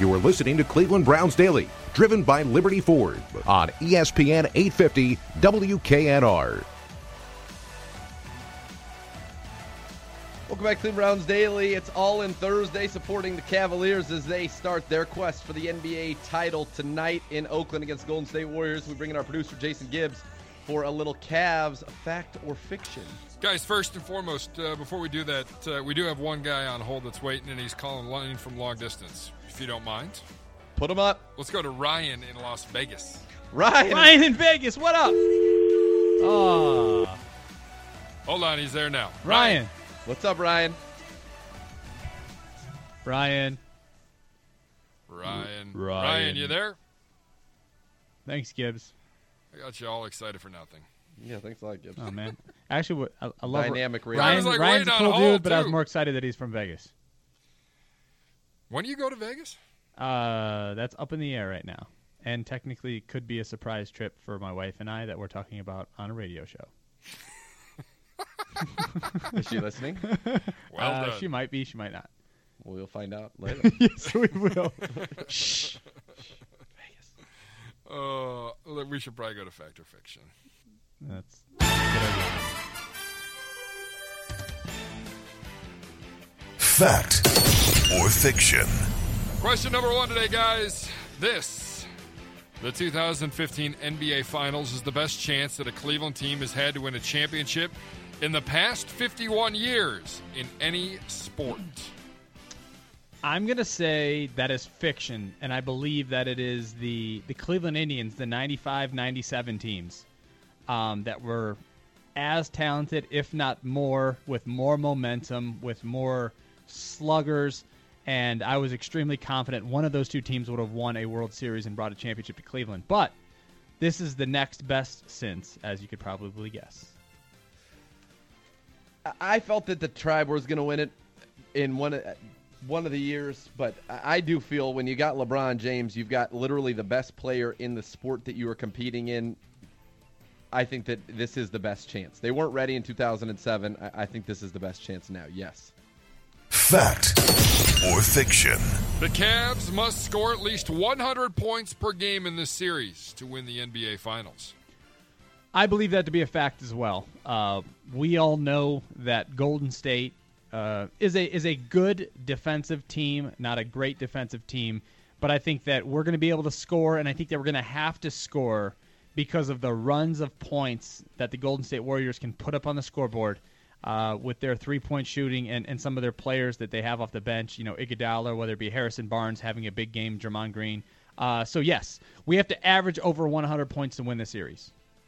You are listening to Cleveland Browns Daily, driven by Liberty Ford on ESPN 850 WKNR. Welcome back to Cleveland Browns Daily. It's All In Thursday, supporting the Cavaliers as they start their quest for the NBA title tonight in Oakland against Golden State Warriors. We bring in our producer, Jason Gibbs, for a little Cavs fact or fiction. Guys, first and foremost, before we do that, we do have one guy on hold that's waiting, and he's calling line from long distance, if you don't mind. Put him up. Let's go to Ryan in Las Vegas. Ryan in Vegas, what up? Oh. Hold on, he's there now. Ryan. What's up, Ryan? Ryan, you there? Thanks, Gibbs. I got you all excited for nothing. Yeah, thanks a lot, Gibbs. Oh, man. Actually, I love Dynamic radio. Ryan's like Ryan's a waiting cool on dude, hold, but I was too. more excited that he's from Vegas. When do you go to Vegas? That's up in the air right now. And technically could be a surprise trip for my wife and I that we're talking about on a radio show. Is she listening? Well done. She might be, she might not. We'll find out later. Yes, we will. Shh. Vegas. We should probably go to Fact or Fiction. That's a good idea. Fact or Fiction. Question number one today, guys. The 2015 NBA Finals is the best chance that a Cleveland team has had to win a championship in the past 51 years in any sport. I'm going to say that is fiction, and I believe that it is the Cleveland Indians, the 95-97 teams, that were as talented, if not more, with more momentum, with more sluggers, and I was extremely confident one of those two teams would have won a World Series and brought a championship to Cleveland. But this is the next best since, as you could probably guess. I felt that the Tribe was going to win it in one of the years, but I do feel when you got LeBron James, you've got literally the best player in the sport that you are competing in. I think that this is the best chance. They weren't ready in 2007. I think this is the best chance now, yes. Fact or Fiction. The Cavs must score at least 100 points per game in this series to win the NBA Finals. I believe that to be a fact as well. We all know that Golden State is a good defensive team, not a great defensive team, but I think that we're going to be able to score, and I think that we're going to have to score because of the runs of points that the Golden State Warriors can put up on the scoreboard with their three-point shooting and some of their players that they have off the bench, Iguodala, whether it be Harrison Barnes having a big game, Draymond Green. So, yes, we have to average over 100 points to win the series.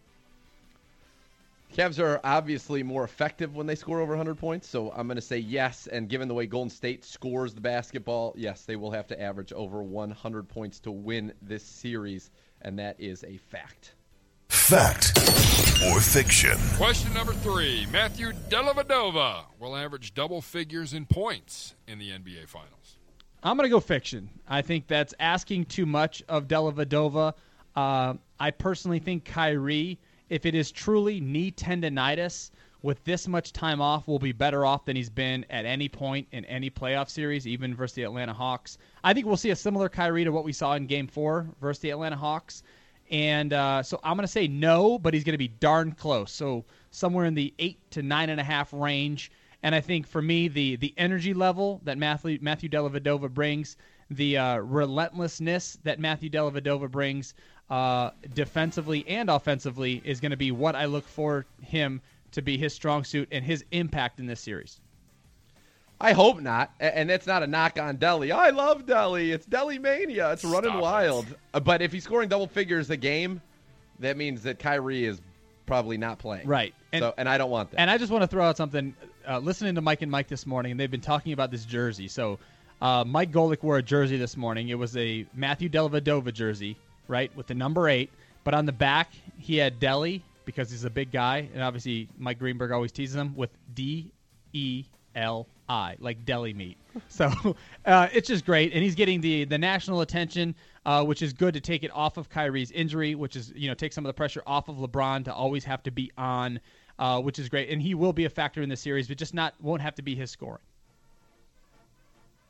Cavs are obviously more effective when they score over 100 points, so I'm going to say yes. And given the way Golden State scores the basketball, yes, they will have to average over 100 points to win this series, and that is a fact. Fact or Fiction. Question number 3. Matthew Dellavedova will average double figures in points in the NBA Finals. I'm going to go fiction. I think that's asking too much of Dellavedova. I personally think Kyrie, if it is truly knee tendonitis, with this much time off, will be better off than he's been at any point in any playoff series, even versus the Atlanta Hawks. I think we'll see a similar Kyrie to what we saw in Game 4 versus the Atlanta Hawks. And so I'm going to say no, but he's going to be darn close. So somewhere in the 8 to 9.5 range. And I think for me, the energy level that Matthew Dellavedova brings, the relentlessness that Matthew Dellavedova brings defensively and offensively is going to be what I look for him to be his strong suit and his impact in this series. I hope not, and that's not a knock on Delly. I love Delly. It's Delly mania. It's running wild. But if he's scoring double figures a game, that means that Kyrie is probably not playing. Right. And I don't want that. And I just want to throw out something. Listening to Mike and Mike this morning, and they've been talking about this jersey. So Mike Golick wore a jersey this morning. It was a Matthew Dellavedova jersey, right, with the number 8. But on the back, he had Delly because he's a big guy. And obviously, Mike Greenberg always teases him with DELI, like deli meat. So it's just great. And he's getting the national attention, which is good to take it off of Kyrie's injury, which is, take some of the pressure off of LeBron to always have to be on, which is great. And he will be a factor in the series, but just won't have to be his scoring.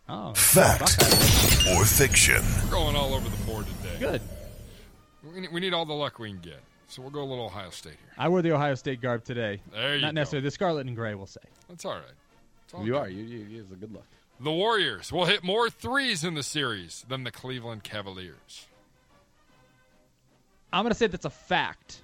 Oh, Fact Buckeyes. or fiction. We're going all over the board today. Good. We need all the luck we can get. So we'll go a little Ohio State here. I wore the Ohio State garb today. There you Not go. necessarily the scarlet and gray, we'll say. That's all right. It's all You good. are. You is a good look. The Warriors will hit more threes in the series than the Cleveland Cavaliers. I'm going to say that's a fact.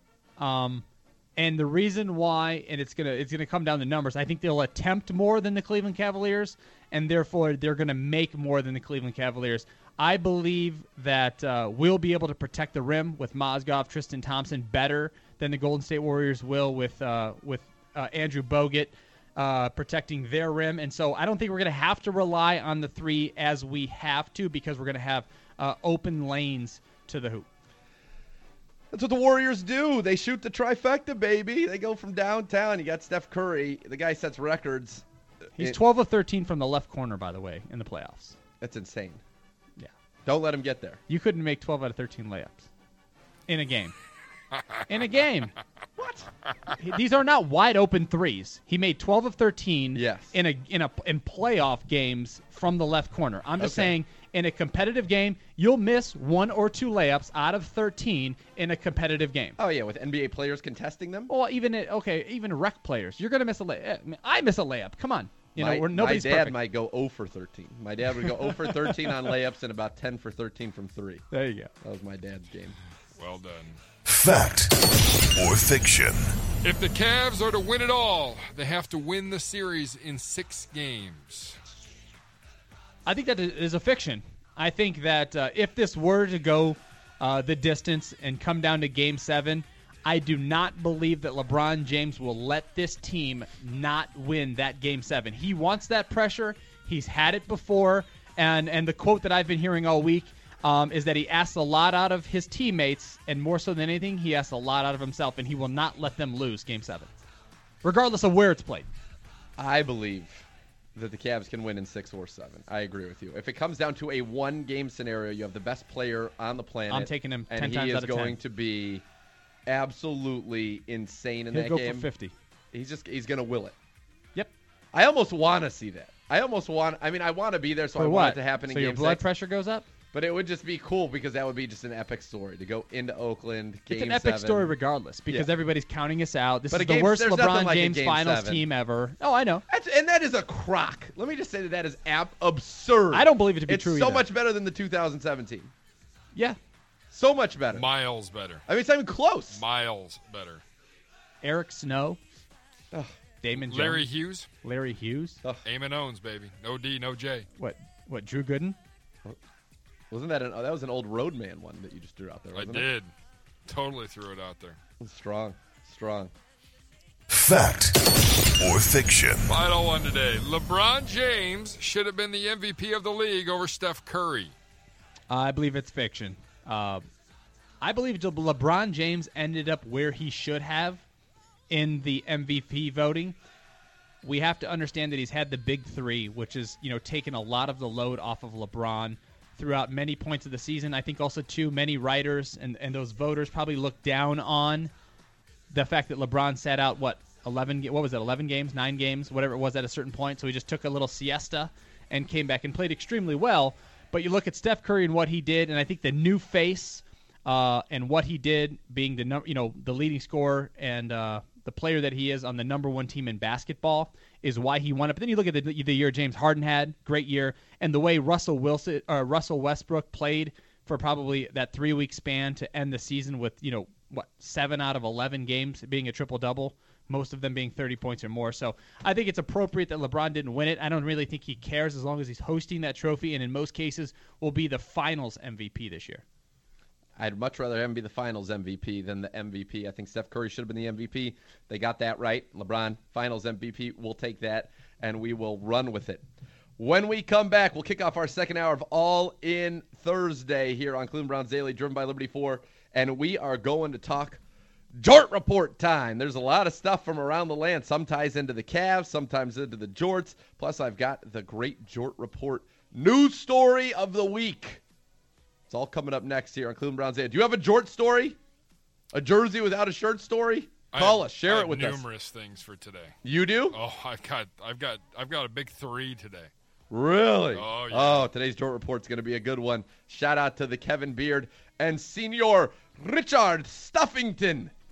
And the reason why, and it's gonna come down to numbers, I think they'll attempt more than the Cleveland Cavaliers, and therefore they're going to make more than the Cleveland Cavaliers. I believe that we'll be able to protect the rim with Mozgov, Tristan Thompson better than the Golden State Warriors will with Andrew Bogut protecting their rim. And so I don't think we're going to have to rely on the three as we have to, because we're going to have open lanes to the hoop. That's what the Warriors do. They shoot the trifecta, baby. They go from downtown. You got Steph Curry. The guy sets records. He's 12 of 13 from the left corner, by the way, in the playoffs. That's insane. Yeah. Don't let him get there. You couldn't make 12 out of 13 layups in a game. In a game. What? These are not wide open threes. He made 12 of 13 Yes. in playoff games from the left corner. I'm just Okay. saying, in a competitive game, you'll miss 1 or 2 layups out of 13 in a competitive game. Oh, yeah, with NBA players contesting them? Well, even rec players, you're going to miss a layup. I miss a layup. Come on. Nobody's my dad perfect. might go 0 for 13. My dad would go 0 for 13 on layups and about 10 for 13 from 3. There you go. That was my dad's game. Well done. Fact or fiction. If the Cavs are to win it all, they have to win the series in 6 games. I think that is a fiction. I think that if this were to go the distance and come down to Game 7, I do not believe that LeBron James will let this team not win that Game 7. He wants that pressure. He's had it before. And the quote that I've been hearing all week is that he asks a lot out of his teammates, and more so than anything, he asks a lot out of himself, and he will not let them lose Game 7, regardless of where it's played. I believe that the Cavs can win in 6 or 7. I agree with you. If it comes down to a one-game scenario, you have the best player on the planet. I'm taking him 10 and times he is out of 10. going to be absolutely insane in He'll that go game. for 50. He's going to will it. Yep. I almost want to see that. I want to be there, so I want it to happen in So Game your blood 6. pressure goes up? But it would just be cool because that would be just an epic story to go into Oakland. Game It's an epic 7. story regardless because Yeah. everybody's counting us out. This But is a the game- worst there's nothing LeBron like a James Game finals 7. team ever. Oh, I know. And that is a crock. Let me just say that is absurd. I don't believe it to be it's true so either. much better than the 2017. Yeah. So much better. Miles better. I mean, it's not even close. Miles better. Eric Snow. Ugh. Damon Jones. Larry Hughes. Larry Hughes. Eamon Owens, baby. No D, no J. What, Drew Gooden? Wasn't that that was an old Roadman one that you just threw out there, I wasn't it? did. Totally threw it out there. Strong. Fact or fiction. Final one today. LeBron James should have been the MVP of the league over Steph Curry. I believe it's fiction. I believe LeBron James ended up where he should have in the MVP voting. We have to understand that he's had the big three, which is, taken a lot of the load off of LeBron throughout many points of the season. I think also, too, many writers and those voters probably look down on the fact that LeBron sat out, 11 games, 9 games, whatever it was at a certain point. So he just took a little siesta and came back and played extremely well. But you look at Steph Curry and what he did, and I think the new face and what he did, being the leading scorer and the player that he is on the number 1 team in basketball, is why he won it. But then you look at the year James Harden had, great year, and the way Russell Westbrook played for probably that 3-week span to end the season with 7 out of 11 games being a triple-double, most of them being 30 points or more. So I think it's appropriate that LeBron didn't win it. I don't really think he cares as long as he's hosting that trophy, and in most cases will be the Finals MVP this year. I'd much rather him be the Finals MVP than the MVP. I think Steph Curry should have been the MVP. They got that right. LeBron, Finals MVP. We'll take that, and we will run with it. When we come back, we'll kick off our second hour of All In Thursday here on Cleveland Browns Daily, driven by Liberty 4, and we are going to talk Jort Report time. There's a lot of stuff from around the land. Some ties into the Cavs, sometimes into the Jorts. Plus, I've got the great Jort Report news story of the week. It's all coming up next here on Cleveland Browns Daily. Do you have a Jort story? A jersey without a shirt story? Call us. Share it with us. Numerous things for today. You do? Oh, I've got a big 3 today. Really? Oh, yeah. Oh, today's Dort Report's going to be a good one. Shout out to the Kevin Beard and Senior Richard Stuffington